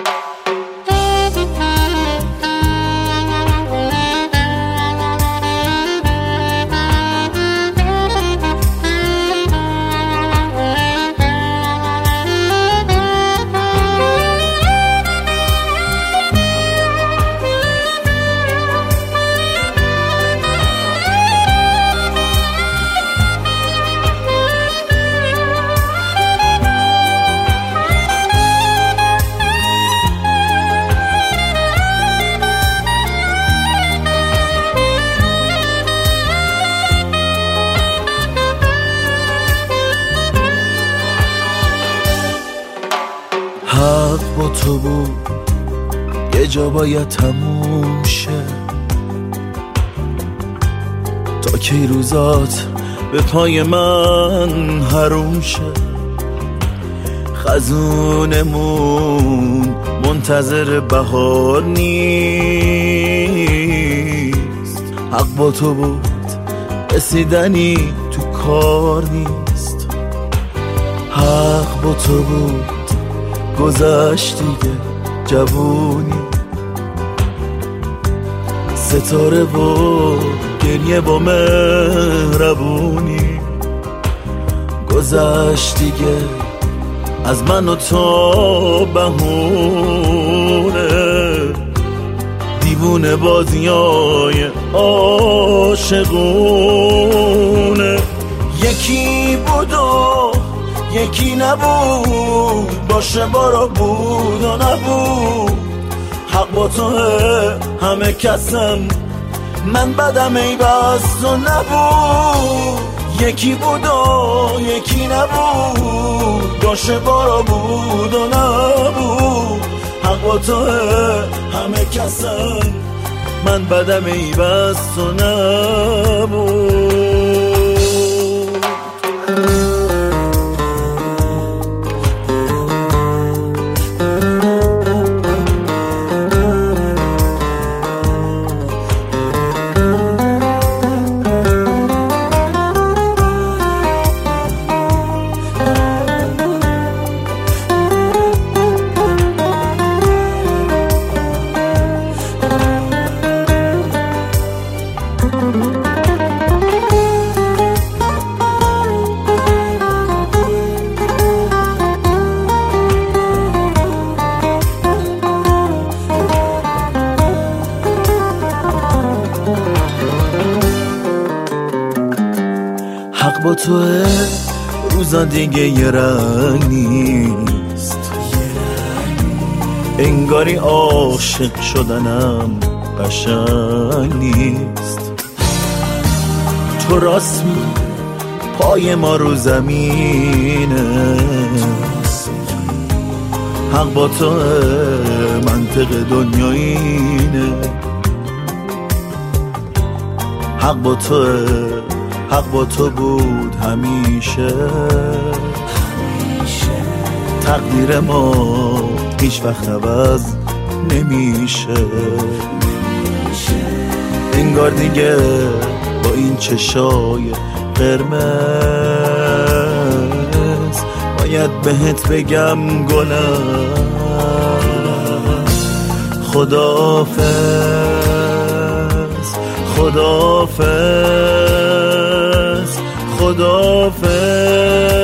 حق با تو بود یه جا باید تموم شه، تا کی روزات به پای من حروم شه. خزونمون منتظر بهار نیست، حق با تو بود رسیدنی تو کار نیست. حق با تو بود گذشت دیگه جوونی، ستاره و گریه با مهربونی. گذشت دیگه از من و تو بهونه، دیوونه بازیای عاشقونه. یکی بود و یکی نبود، باشه بارا بود و نبود. حق با توه همه کسم، من بدم ای بس و نبود. یکی بود و یکی نبود، باشه بارا بود و نبود. حق با توه همه کسم، من بدم ای بس و نبود. حق با توه روزا دیگه یه رنگ نیست، انگاری عاشق شدنم قشنگ نیست. تو راست می پای ما رو زمینه، حق با توه منطق دنیا اینه. حق با توه، حق با تو بود همیشه. تقدیر ما هیچ وقت عوض نمیشه، انگار دیگه با این چشای قرمز باید بهت بگم گلم خداحافظ، خداحافظ، خداحافظ.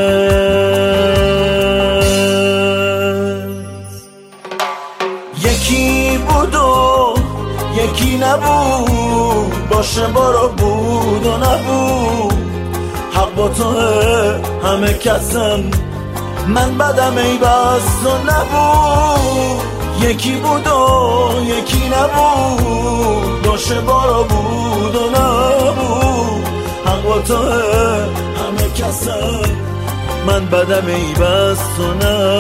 یکی بود و یکی نبود، باشه بارا بود و نبود. حق با توه همه کسم، من بدم ای بس و نبود. یکی بود و یکی نبود، باشه بارا بود و نبود. حق با توه همه کسم، من بدم ای بس و نبود.